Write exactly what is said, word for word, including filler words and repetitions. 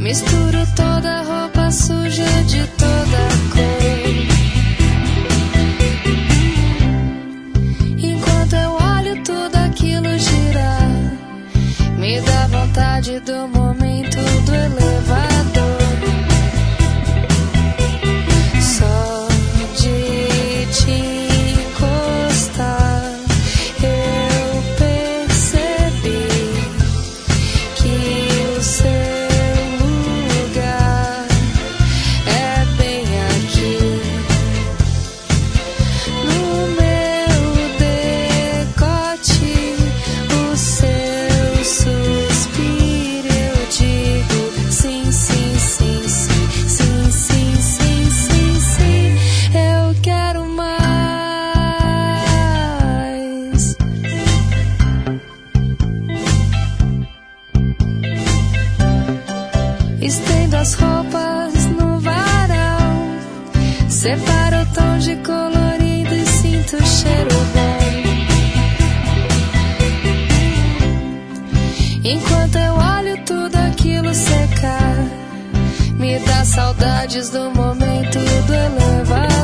Misturo toda a roupa suja de toda cor. Enquanto eu olho tudo aquilo girar, me dá vontade do momento do elevador. Só de te encostar eu percebi que o seu lugar é bem aqui no meu decote. O seu suspiro, eu digo sim, sim, sim, sim, sim, sim, sim, sim, sim. Eu quero mais. Estendo as roupas no varal, separo o tom de colorido e sinto o cheiro bom. Enquanto eu olho tudo aquilo secar, me dá saudades do momento do elevador.